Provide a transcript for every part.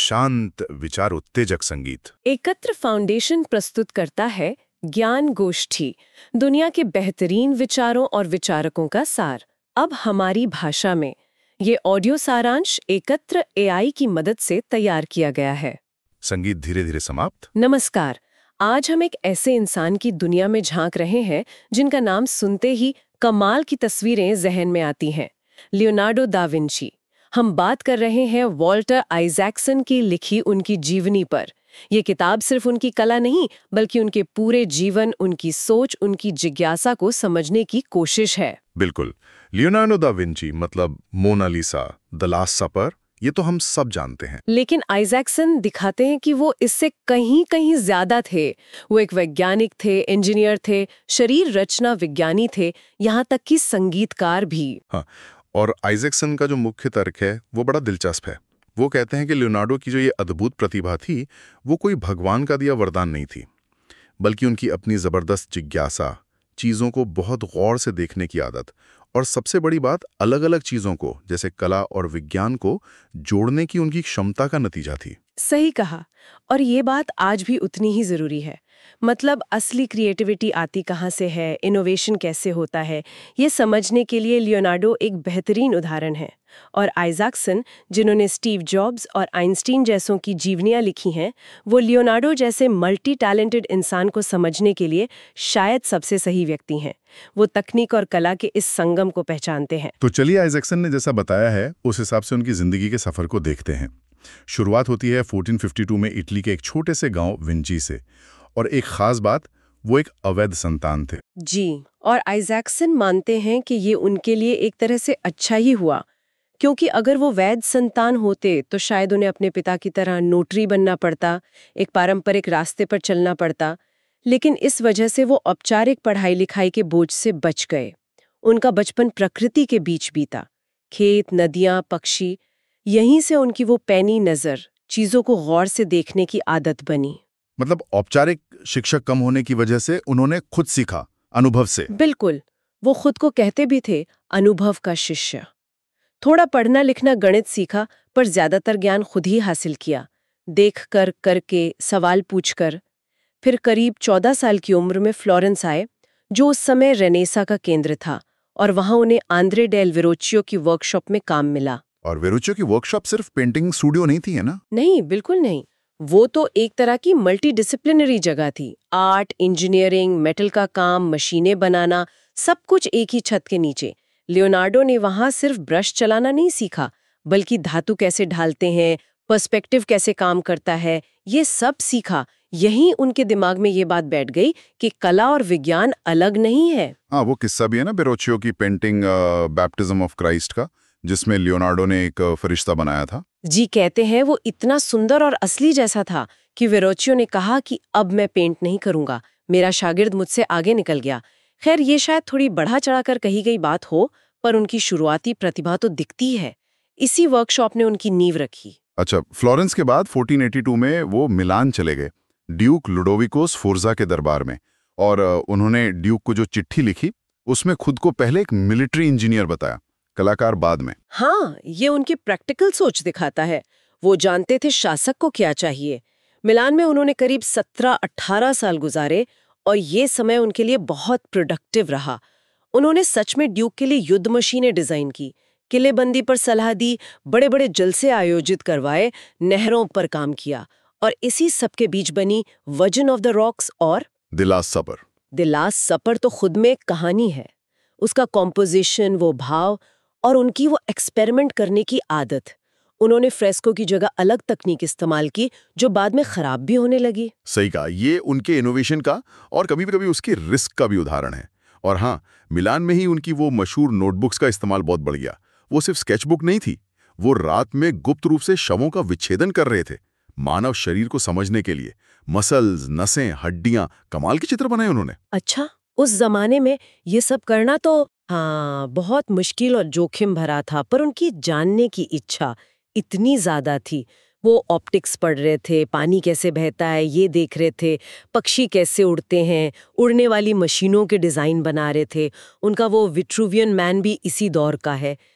शांत विचार उत्तेजक संगीत। एकत्र फाउंडेशन प्रस्तुत करता है ज्ञान गोष्ठी, दुनिया के बेहतरीन विचारों और विचारकों का सार, अब हमारी भाषा में। ये ऑडियो सारांश एकत्र एआई की मदद से तैयार किया गया है। संगीत धीरे धीरे समाप्त। नमस्कार, आज हम एक ऐसे इंसान की दुनिया में झांक रहे हैं जिनका नाम सुनते ही कमाल की तस्वीरें जहन में आती हैं, लियोनार्डो दा विंची। हम बात कर रहे हैं वॉल्टर आइजैक्सन की लिखी उनकी जीवनी पर। ये किताब सिर्फ उनकी कला नहीं, बल्कि उनके पूरे जीवन, उनकी सोच, उनकी जिज्ञासा को समझने की कोशिश है। बिल्कुल। लियोनार्डो दा विंची मतलब मोनालिसा, द लास्ट सपर, ये तो हम सब जानते हैं। लेकिन आइजैक्सन दिखाते हैं कि वो इससे कहीं कहीं ज्यादा थे। वो एक वैज्ञानिक थे, इंजीनियर थे, शरीर रचना विज्ञानी थे, यहाँ तक कि संगीतकार भी। हाँ, और आइजैक्सन का जो मुख्य तर्क है वो बड़ा दिलचस्प है। वो कहते हैं कि लियोनार्डो की जो ये अद्भुत प्रतिभा थी, वो कोई भगवान का दिया वरदान नहीं थी, बल्कि उनकी अपनी जबरदस्त जिज्ञासा, चीजों को बहुत गौर से देखने की आदत, और सबसे बड़ी बात, अलग अलग चीजों को जैसे कला और विज्ञान को जोड़ने की उनकी क्षमता का नतीजा थी। सही कहा, और ये बात आज भी उतनी ही जरूरी है। मतलब असली क्रिएटिविटी आती कहाँ से है, इनोवेशन कैसे होता है, ये समझने के लिए लियोनार्डो एक बेहतरीन उदाहरण है। और आइजैक्सन, जिन्होंने स्टीव जॉब्स और आइंस्टीन जैसों की जीवनियां लिखी हैं, वो लियोनार्डो जैसे मल्टी टैलेंटेड इंसान को समझने के लिए शायद सबसे सही व्यक्ति हैं। वो तकनीक और कला के इस संगम को पहचानते हैं। तो चलिए, आइजैक्सन ने जैसा बताया है उस हिसाब से उनकी जिंदगी के सफर को देखते हैं। शुरुआत होती है 1452 में इटली के एक छोटे से गांव विंची से, और एक खास बात, वो एक अवैध संतान थे। जी, और आइजैक्सन मानते हैं कि ये उनके लिए एक तरह से अच्छा ही हुआ, क्योंकि अगर वो वैध संतान होते तो शायद उन्हें अपने पिता की तरह नोटरी बनना पड़ता, एक पारंपरिक रास्ते पर चलना पड़ता। लेकिन इस वजह से वो औपचारिक पढ़ाई लिखाई के बोझ से बच गए। उनका बचपन प्रकृति के बीच बीता, खेत, नदियां, पक्षी, यहीं से उनकी वो पैनी नजर, चीजों को गौर से देखने की आदत बनी। मतलब औपचारिक शिक्षक कम होने की वजह से उन्होंने खुद सीखा, अनुभव से। बिल्कुल, वो खुद को कहते भी थे अनुभव का शिष्य। थोड़ा पढ़ना लिखना गणित सीखा, पर ज्यादातर ज्ञान खुद ही हासिल किया, देख कर, करके, सवाल पूछकर। फिर करीब 14 साल की उम्र में फ्लोरेंस आए, जो उस समय रेनेसा का केंद्र था, और वहां उन्हें आंद्रे डेल वेरोचियो की वर्कशॉप में काम मिला। और वेरोचियो की वर्कशॉप सिर्फ पेंटिंग स्टूडियो नहीं थी, है ना? नहीं, बिल्कुल नहीं। वो तो एक तरह की मल्टी डिसिप्लिनरी जगह थी। आर्ट, इंजीनियरिंग, मेटल का काम, मशीनें बनाना, सब कुछ एक ही छत के नीचे। लियोनार्डो ने वहां सिर्फ ब्रश चलाना नहीं सीखा, बल्कि धातु कैसे ढालते हैं, पर्सपेक्टिव कैसे काम करता है, ये सब सीखा। यहीं उनके दिमाग में ये बात बैठ गई कि कला और विज्ञान अलग नहीं है। हाँ, वो किस्सा भी है ना वेरोचियो की पेंटिंग बैप्टिज्म ऑफ क्राइस्ट का, जिसमें लियोनार्डो ने एक फरिश्ता बनाया था। जी, कहते हैं वो इतना सुंदर और असली जैसा था कि वेरोचियो ने कहा कि अब मैं पेंट नहीं करूंगा, मेरा शागिर्द मुझसे आगे निकल गया। खैर, ये शायद थोड़ी बढ़ा चढ़ाकर कही गई बात हो, पर उनकी शुरुआती प्रतिभा तो दिखती है। इसी वर्कशॉप ने उनकी नींव रखी। अच्छा, फ्लोरेंस के बाद 1482 में वो मिलान चले गए, ड्यूक लुडोविको स्फोर्जा के दरबार में, और उन्होंने ड्यूक को जो चिट्ठी लिखी उसमें खुद को पहले एक मिलिट्री इंजीनियर बताया, कलाकार बाद में। हाँ, ये उनकी प्रैक्टिकल सोच दिखाता है। वो जानते थे शासक को क्या चाहिए। मिलान में उन्होंने करीब 17-18 साल गुजारे, और ये समय उनके लिए बहुत प्रोडक्टिव रहा। उन्होंने सच में ड्यूक के लिए युद्ध मशीनें डिजाइन की, किलेबंदी पर सलाह दी, बड़े बड़े जलसे आयोजित करवाए, नहरों पर काम किया, और इसी सब के बीच बनी वर्जन ऑफ द रॉक्स और the last supper. The last supper तो खुद में एक कहानी है। उसका कॉम्पोजिशन, वो भाव, और उनकी वो एक्सपेरिमेंट करने की आदत। उन्होंने फ्रेस्को की जगह अलग तकनीक इस्तेमाल की, जो बाद में खराब भी होने लगी। सही कहा, ये उनके इनोवेशन का और कभी कभी उसकी रिस्क का भी उदाहरण है। और हाँ, मिलान में ही उनकी वो मशहूर नोटबुक्स का इस्तेमाल बहुत बढ़ गया। वो सिर्फ स्केचबुक नहीं थी, वो रात में गुप्त रूप से शवों का विच्छेदन कर रहे थे, मानव शरीर को समझने के लिए। मसल्स, नसें, हड्डियां, कमाल के चित्र बनाए उन्होंने। अच्छा, उस जमाने में ये सब करना तो हाँ बहुत मुश्किल और जोखिम भरा था, पर उनकी जानने की इच्छा इतनी ज्यादा थी। वो ऑप्टिक्स पढ़ रहे थे, पानी कैसे बहता है ये देख रहे थे, पक्षी कैसे उड़ते हैं, उड़ने वाली मशीनों के डिजाइन बना रहे थे। उनका वो विट्रूवियन मैन भी इसी दौर का है।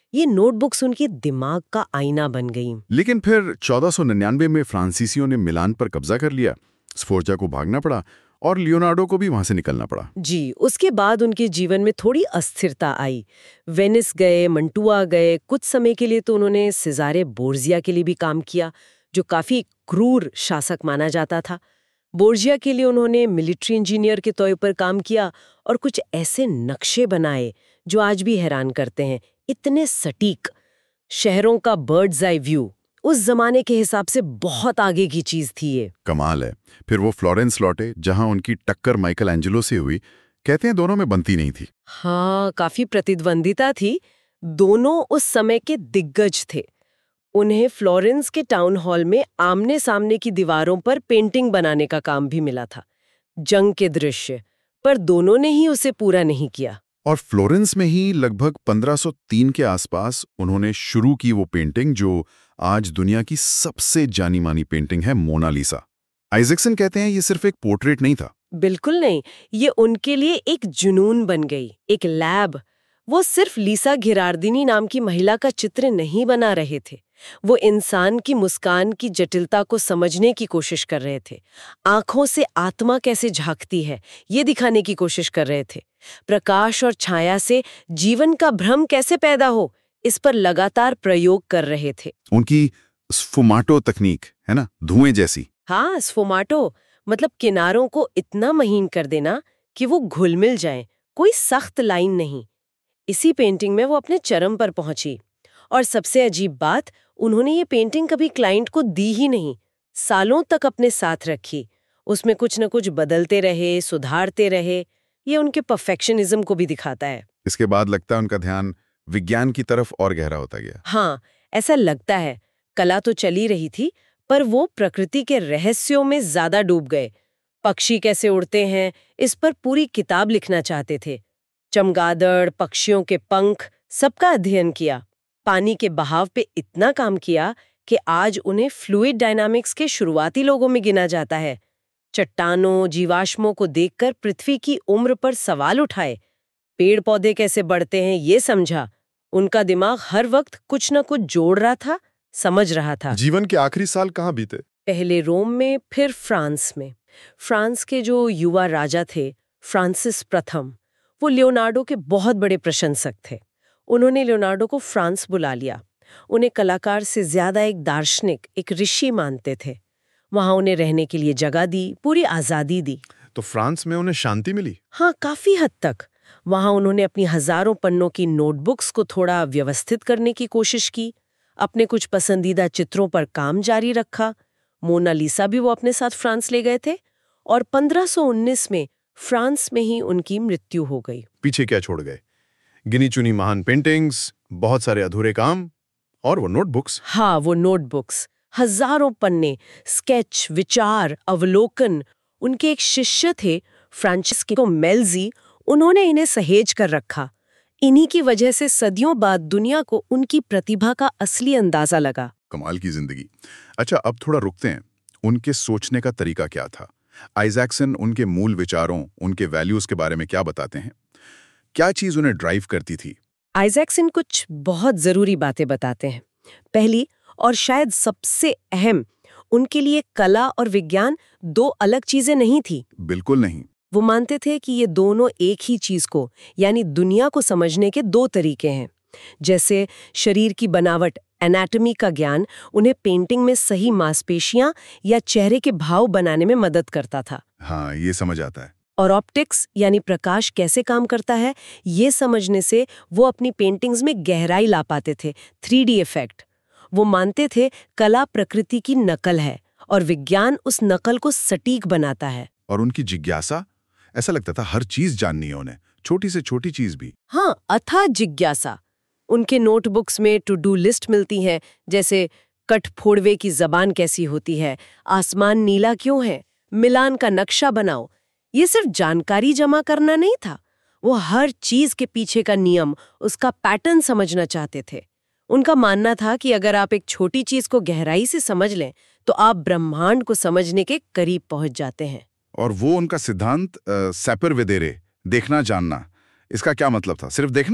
ये नोटबुक्स उनके दिमाग का आईना बन गई। लेकिन फिर 1499 में फ्रांसीसियों ने मिलान पर कब्जा कर लिया, स्फोर्जा को भागना पड़ा और लियोनार्डो को भी वहां से निकलना पड़ा। जी, उसके बाद उनके जीवन में थोड़ी अस्थिरता आई। वेनिस गए, मंटुआ गए, कुछ समय के लिए तो उन्होंने सिजारे बोर्जिया के लिए भी काम किया, जो काफी क्रूर शासक माना जाता था। बोर्जिया के लिए उन्होंने मिलिट्री इंजीनियर के तौर पर काम किया और कुछ ऐसे नक्शे बनाए जो आज भी हैरान करते हैं, इतने सटीक। शहरों का बर्ड्स आई व्यू उस जमाने के हिसाब से बहुत आगे की चीज थी ये। कमाल है। फिर वो फ्लोरेंस लौटे, जहां उनकी टक्कर माइकल एंजेलो से हुई। कहते हैं दोनों में बनती नहीं थी। हाँ, काफी प्रतिद्वंदिता थी। दोनों उस समय के दिग्गज थे। उन्हें फ्लोरेंस के टाउन हॉल में आमने सामने की दीवारों पर पेंटिंग बनाने का काम भी मिला था, जंग के दृश्य, पर दोनों ने ही उसे पूरा नहीं किया। और फ्लोरेंस में ही लगभग 1503 के आसपास उन्होंने शुरू की वो पेंटिंग जो आज दुनिया की सबसे जानी मानी पेंटिंग है, मोनालिसा। आइजैक्सन कहते हैं ये सिर्फ एक पोर्ट्रेट नहीं था। बिल्कुल नहीं, ये उनके लिए एक जुनून बन गई, एक लैब। वो सिर्फ लीसा घिरार्दिनी नाम की महिला का चित्र नहीं बना रहे थे, वो इंसान की मुस्कान की जटिलता को समझने की कोशिश कर रहे थे। आंखों से आत्मा कैसे झांकती है, ये दिखाने की कोशिश कर रहे थे। प्रकाश और छाया से जीवन का भ्रम कैसे पैदा हो, इस पर लगातार प्रयोग कर रहे थे। उनकी स्फुमाटो तकनीक है ना, धुएं जैसी। हाँ, स्फुमाटो मतलब किनारों को इतना महीन कर देना कि वो घुल मिल जाएं, कोई सख्त लाइन नहीं। इसी पेंटिंग में वो अपने चरम पर पहुंची। और सबसे अजीब बात, उन्होंने ये पेंटिंग कभी क्लाइंट को दी ही नहीं, सालों तक अपने साथ रखी। उसमें कुछ न कुछ बदलते रहे, सुधारते रहे। ये उनके परफेक्शनिज्म को भी दिखाता है। इसके बाद लगता है उनका ध्यान विज्ञान की तरफ और गहरा होता गया। हाँ, ऐसा लगता है। कला तो चली रही थी, पर वो प्रकृति के रहस्यों में ज्यादा डूब गए। पक्षी कैसे उड़ते हैं, इस पर पूरी किताब लिखना चाहते थे। चमगादड़, पक्षियों के पंख, सबका अध्ययन किया। पानी के बहाव पे इतना काम किया कि आज उन्हें फ्लूइड डायनामिक्स के शुरुआती लोगों में गिना जाता है। चट्टानों, जीवाश्मों को देखकर पृथ्वी की उम्र पर सवाल उठाए। पेड़ पौधे कैसे बढ़ते हैं, ये समझा। उनका दिमाग हर वक्त कुछ न कुछ जोड़ रहा था, समझ रहा था। जीवन के आखिरी साल कहाँ बीते? पहले रोम में, फिर फ्रांस में। फ्रांस के जो युवा राजा थे, फ्रांसिस प्रथम, वो लियोनार्डो के बहुत बड़े प्रशंसक थे। उन्होंने लियोनार्डो को फ्रांस बुला लिया। उन्हें कलाकार से ज्यादा एक दार्शनिक, एक ऋषि मानते थे। वहां उन्हें रहने के लिए जगह दी, पूरी आजादी दी। तो फ्रांस में उन्हें शांति मिली? हाँ, काफी हद तक। वहां उन्होंने अपनी हजारों पन्नों की नोटबुक्स को थोड़ा व्यवस्थित करने की कोशिश की, अपने कुछ पसंदीदा चित्रों पर काम जारी रखा। मोनालिसा भी वो अपने साथ फ्रांस ले गए थे और 1519 में फ्रांस में ही उनकी मृत्यु हो गई। पीछे क्या छोड़ गए? गिनी चुनी महान पेंटिंग्स, बहुत सारे अधूरे काम और वो नोटबुक्स। हाँ, वो नोटबुक्स, हजारों पन्ने, स्केच, विचार, अवलोकन। उनके एक शिष्य थे फ्रांसिस्को मेल्जी, उन्होंने इन्हें सहेज कर रखा। इन्हीं की वजह से सदियों बाद दुनिया को उनकी प्रतिभा का असली अंदाजा लगा। कमाल की जिंदगी। अच्छा, अब थोड़ा रुकते हैं। उनके सोचने का तरीका क्या था? आइजैक्सन उनके मूल विचारों, उनके वैल्यूज के बारे में क्या बताते हैं? क्या चीज उन्हें ड्राइव करती थी? आइजैक्सन कुछ बहुत जरूरी बातें बताते हैं। पहली और शायद सबसे अहम, उनके लिए कला और विज्ञान दो अलग चीजें नहीं थी। बिल्कुल नहीं। वो मानते थे कि ये दोनों एक ही चीज को, यानी दुनिया को समझने के दो तरीके हैं। जैसे शरीर की बनावट, एनाटॉमी का ज्ञान उन्हें पेंटिंग में सही मांसपेशियां या चेहरे के भाव बनाने में मदद करता था। हाँ, ये समझ आता है। और ऑप्टिक्स यानी प्रकाश कैसे काम करता है, ये समझने से वो अपनी पेंटिंग्स में गहराई ला पाते थे, 3D इफेक्ट। वो मानते थे कला प्रकृति की नकल है और विज्ञान उस नकल को सटीक बनाता है। और उनकी जिज्ञासा, ऐसा लगता था हर चीज जाननी है उन्हें, छोटी से छोटी चीज भी। हाँ, अथाह जिज्ञासा। उनके नोटबुक्स में टू डू लिस्ट मिलती है, जैसे कठफोड़वे की जबान कैसी होती है, आसमान नीला क्यों है, मिलान का नक्शा बनाओ। ये सिर्फ जानकारी जमा करना नहीं था, वो हर चीज के पीछे का नियम, उसका पैटर्न समझना चाहते थे। उनका मानना था कि अगर आप एक छोटी चीज को गहराई से समझ लें तो आप ब्रह्मांड को समझने के करीब पहुंच जाते हैं। और वो उनका सिद्धांत सैपर वेदेरे, देखना जानना, इसका क्या मतलब था? सिर्फ देखना?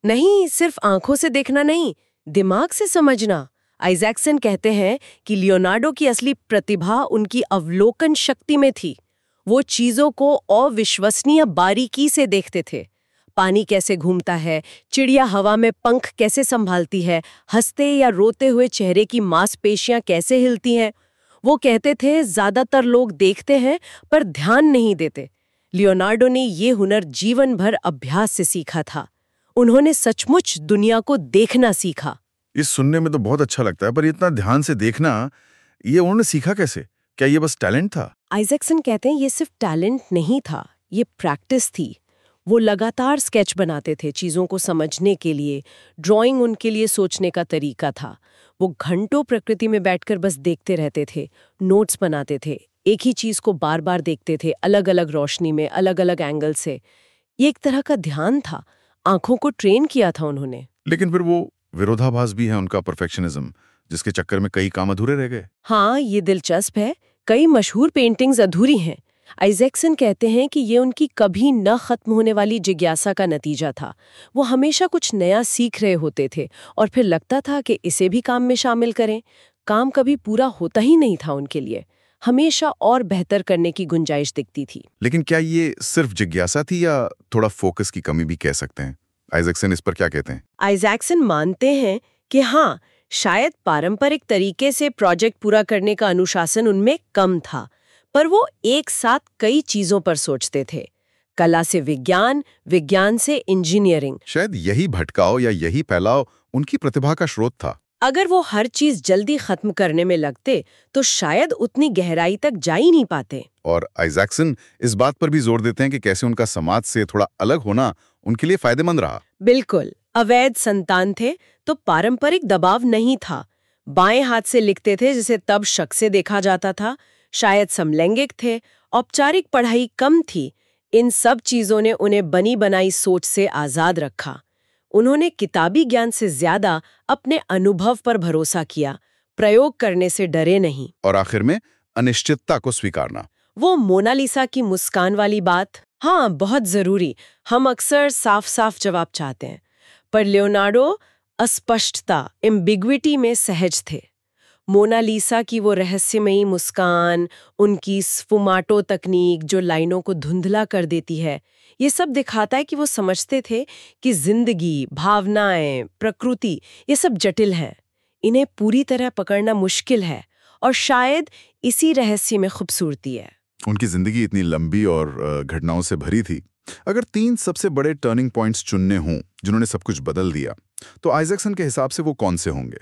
नहीं, सिर्फ आंखों से देखना नहीं, दिमाग से समझना। आइजैक्सन कहते हैं कि लियोनार्डो की असली प्रतिभा उनकी अवलोकन शक्ति में थी। वो चीजों को अविश्वसनीय बारीकी से देखते थे। पानी कैसे घूमता है, चिड़िया हवा में पंख कैसे संभालती है, हंसते या रोते हुए चेहरे की मांसपेशियां कैसे हिलती हैं। वो कहते थे ज्यादातर लोग देखते हैं पर ध्यान नहीं देते। लियोनार्डो ने ये हुनर जीवन भर अभ्यास से सीखा था। उन्होंने सचमुच दुनिया को देखना सीखा। इस सुनने में तो बहुत अच्छा लगता है, पर इतना ध्यान से देखना, ये उन्होंने सीखा कैसे? क्या ये बस टैलेंट था? आइजैक्सन कहते हैं ये सिर्फ टैलेंट नहीं था, ये प्रैक्टिस थी। वो लगातार स्केच बनाते थे चीज़ों को समझने के लिए। ड्राइंग उनके लिए सोचने का तरीका था। वो घंटों प्रकृति में बैठकर बस देखते रहते थे, नोट्स बनाते थे, एक ही चीज़ को बार बार देखते थे, अलग अलग रोशनी में, अलग अलग एंगल से। ये एक तरह का ध्यान था, आंखों को ट्रेन किया था उन्होंने। लेकिन फिर वो विरोधाभास भी है उनका, परफेक्शनिज्म, जिसके चक्कर में कई काम अधूरे रह गए। हाँ, ये दिलचस्प है। कई मशहूर पेंटिंग्स अधूरी हैं। आइजैक्सन कहते हैं कि ये उनकी कभी न खत्म होने वाली जिज्ञासा का नतीजा था। वो हमेशा कुछ नया सीख रहे होते थे और फिर लगता था कि इसे भी काम में शामिल करें। काम कभी पूरा होता ही नहीं था उनके लिए, हमेशा और बेहतर करने की गुंजाइश दिखती थी। लेकिन क्या ये सिर्फ जिज्ञासा थी या थोड़ा फोकस की कमी भी कह सकते हैं? आइजैक्सन इस पर क्या कहते हैं? आइजैक्सन मानते हैं कि हाँ, शायद पारंपरिक तरीके से प्रोजेक्ट पूरा करने का अनुशासन उनमें कम था, पर वो एक साथ कई चीजों पर सोचते थे। कला से विज्ञान, विज्ञान से इंजीनियरिंग। शायद यही भटकाव या यही फैलाव उनकी प्रतिभा का स्रोत था। अगर वो हर चीज जल्दी खत्म करने में लगते तो शायद उतनी गहराई तक जा ही नहीं पाते। और आइजैक्सन इस बात पर भी जोर देते हैं कि कैसे उनका समाज से थोड़ा अलग होना उनके लिए फायदेमंद रहा। बिल्कुल, अवैध संतान थे तो पारंपरिक दबाव नहीं था। बाएं हाथ से लिखते थे जिसे तब शक से देखा जाता था। शायद समलैंगिक थे, औपचारिक पढ़ाई कम थी। इन सब चीजों ने उन्हें बनी बनाई सोच से आजाद रखा। उन्होंने किताबी ज्ञान से ज्यादा अपने अनुभव पर भरोसा किया, प्रयोग करने से डरे नहीं। और आखिर में अनिश्चितता को स्वीकारना। वो मोनालिसा की मुस्कान वाली बात, हाँ, बहुत जरूरी। हम अक्सर साफ साफ जवाब चाहते हैं, पर लियोनार्डो अस्पष्टता, एम्बिग्विटी में सहज थे। मोनालिसा की वो रहस्यमयी मुस्कान, उनकी स्फुमाटो तकनीक जो लाइनों को धुंधला कर देती है, ये सब दिखाता है कि वो समझते थे कि जिंदगी, भावनाएं, प्रकृति, ये सब जटिल हैं। इन्हें पूरी तरह पकड़ना मुश्किल है और शायद इसी रहस्य में खूबसूरती है। उनकी जिंदगी इतनी लंबी और घटनाओं से भरी थी। अगर 3 सबसे बड़े टर्निंग पॉइंट्स चुनने हों जिन्होंने सब कुछ बदल दिया, तो आइजैक्सन के हिसाब से वो कौन से होंगे?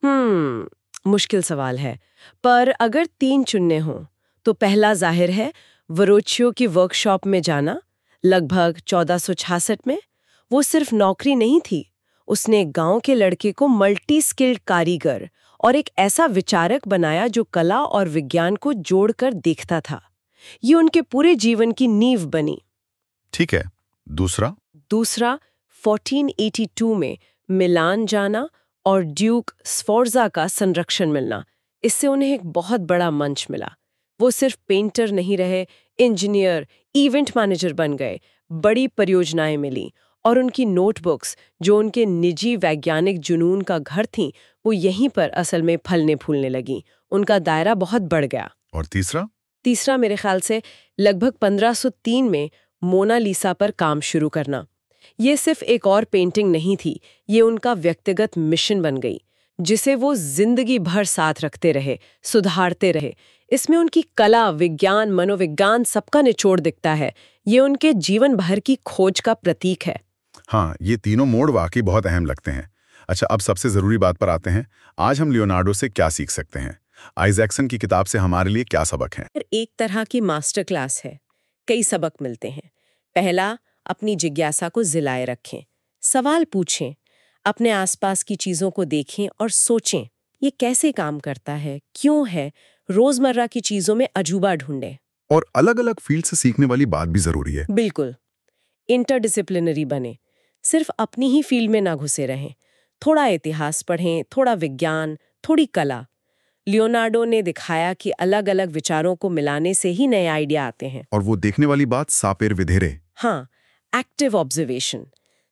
मुश्किल सवाल है, पर अगर 3 चुनने हों तो पहला जाहिर है वरोचियो की वर्कशॉप में जाना, लगभग 1466 में। वो सिर्फ नौकरी नहीं थी, उसने एक गांव के लड़के को मल्टी स्किल्ड कारीगर और एक ऐसा विचारक बनाया जो कला और विज्ञान को जोड़कर देखता था। ये उनके पूरे जीवन की नींव बनी। ठीक है। दूसरा 1482 में मिलान जाना और ड्यूक स्फोर्जा का संरक्षण मिलना। इससे उन्हें एक बहुत बड़ा मंच मिला। वो सिर्फ पेंटर नहीं रहे, इंजीनियर, इवेंट मैनेजर बन गए। बड़ी परियोजनाएं मिली और उनकी नोटबुक्स, जो उनके निजी वैज्ञानिक जुनून का घर थीं, वो यहीं पर असल में फलने फूलने लगीं। उनका दायरा बहुत बढ़ गया। और तीसरा मेरे ख्याल से लगभग 1503 में मोनालिसा पर काम शुरू करना। ये सिर्फ एक और पेंटिंग नहीं थी, ये उनका व्यक्तिगत मिशन बन गई, जिसे वो जिंदगी भर साथ रखते रहे, सुधारते रहे। इसमें उनकी कला, विज्ञान, मनोविज्ञान सबका निचोड़ दिखता है। ये उनके जीवन भर की खोज का प्रतीक है। हाँ, ये तीनों मोड़ वाकई बहुत अहम लगते हैं। अच्छा, अब सबसे जरूरी बात पर आते हैं। आज हम लियोनार्डो से क्या सीख सकते हैं? आइजैक्सन की किताब से हमारे लिए क्या सबक हैं? एक तरह की मास्टर क्लास है। कई सबक मिलते हैं। पहला, अपनी जिज्ञासा को जिलाए रखें, सवाल पूछें, अपने आसपास की चीजों को देखें और सोचें, ये कैसे काम करता है, क्यों है। रोजमर्रा की चीजों में अजूबा ढूंढें। और अलग अलग फील्ड से सीखने वाली बात भी जरूरी है। बिल्कुल, इंटरडिसिप्लिनरी बने, सिर्फ अपनी ही फील्ड में ना घुसे रहें। थोड़ा इतिहास पढ़ें, थोड़ा विज्ञान, थोड़ी कला। लियोनार्डो ने दिखाया कि अलग अलग विचारों को मिलाने से ही नए आइडिया आते हैं। और वो देखने वाली बात सापेर विधेरे। हाँ, एक्टिव ऑब्जर्वेशन,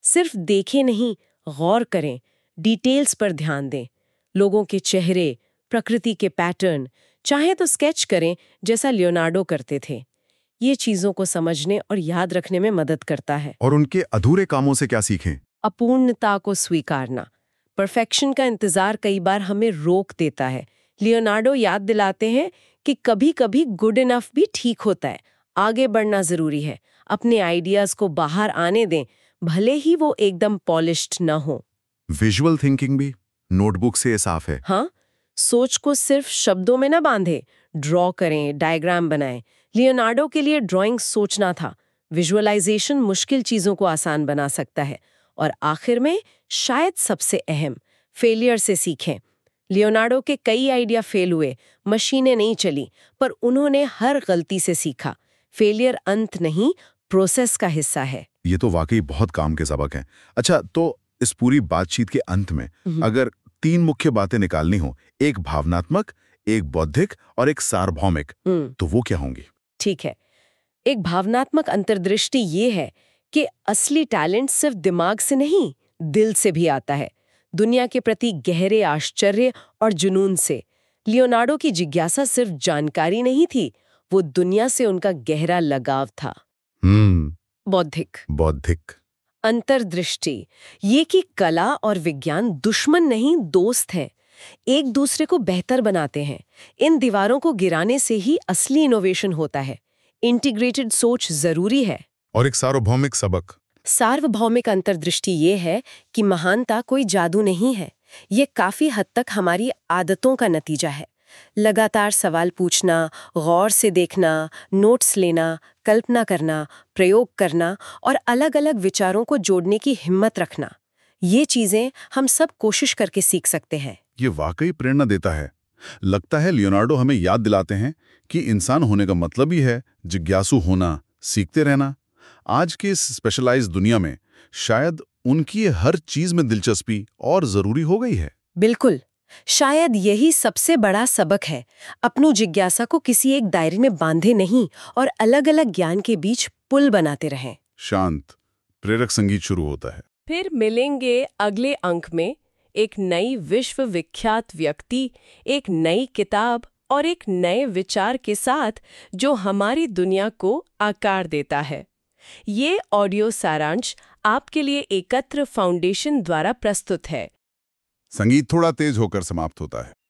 सिर्फ देखें नहीं, गौर करें, डिटेल्स पर ध्यान दें। लोगों के चेहरे, प्रकृति के पैटर्न, चाहे तो स्केच करें जैसा लियोनार्डो करते थे। ये चीजों को समझने और याद रखने में मदद करता है। और उनके अधूरे कामों से क्या सीखें? अपूर्णता को स्वीकारना। परफेक्शन का इंतजार कई बार हमें रोक देता है। लियोनार्डो याद दिलाते हैं कि कभी-कभी गुड इनफ भी ठीक होता है। आगे बढ़ना जरूरी है। अपने आइडियाज को बाहर आने दें, भले ही वो एकदम पॉलिश्ड न हो। विजुअल थिंकिंग भी नोटबुक से साफ है। हाँ, सोच को सिर्फ शब्दों में न बांधे, ड्रॉ करें, डायग्राम बनाएं। लियोनार्डो के लिए ड्राइंग सोचना था। विजुअलाइजेशन मुश्किल चीजों को आसान बना सकता है। और आखिर में शायद सबसे अहम, फेलियर से सीखें। लियोनार्डो के कई आइडिया फेल हुए, मशीनें नहीं चली, पर उन्होंने हर गलती से सीखा। फेलियर अंत नहीं, प्रोसेस का हिस्सा है। ये तो वाकई बहुत काम के सबक हैं। अच्छा, तो इस पूरी बातचीत के अंत में अगर 3 मुख्य बातें निकालनी हो, एक भावनात्मक, एक बौद्धिक और एक सार्वभौमिक, तो वो क्या होंगी? ठीक है। एक भावनात्मक अंतर्दृष्टि ये है कि असली टैलेंट सिर्फ दिमाग से नहीं, दिल से भी आता है। दुनिया के प्रति गहरे आश्चर्य और जुनून से। लियोनार्डो की जिज्ञासा सिर्फ जानकारी नहीं थी, वो दुनिया से उनका गहरा लगाव था। बौद्धिक अंतर्दृष्टि ये कि कला और विज्ञान दुश्मन नहीं, दोस्त हैं। एक दूसरे को बेहतर बनाते हैं। इन दीवारों को गिराने से ही असली इनोवेशन होता है। इंटीग्रेटेड सोच जरूरी है। और एक सार्वभौमिक सबक। सार्वभौमिक अंतर्दृष्टि ये है कि महानता कोई जादू नहीं है। ये काफी हद तक हमारी आदतों का नतीजा है। लगातार सवाल पूछना, गौर से देखना, नोट्स लेना, कल्पना करना, प्रयोग करना और अलग-अलग विचारों को जोड़ने की हिम्मत रखना। ये चीजें हम सब कोशिश करके सीख सकते हैं। ये वाकई प्रेरणा देता है। लगता है लियोनार्डो हमें याद दिलाते हैं कि इंसान होने का मतलब ही है जिज्ञासु होना, सीखते रहना। आज के इस स्पेशलाइज्ड दुनिया में शायद उनकी हर चीज में दिलचस्पी और जरूरी हो गई है। बिल्कुल, शायद यही सबसे बड़ा सबक है। अपनी जिज्ञासा को किसी एक दायरे में बांधे नहीं और अलग-अलग ज्ञान के बीच पुल बनाते रहें। शांत, प्रेरक संगीत शुरू होता है। फिर मिलेंगे अगले अंक में एक नई विश्वविख्यात व्यक्ति, एक नई किताब और एक नए विचार के साथ जो हमारी दुनिया को आकार देता है। ये ऑडियो सारांश आपके लिए एकत्र फाउंडेशन द्वारा प्रस्तुत है। संगीत थोड़ा तेज होकर समाप्त होता है।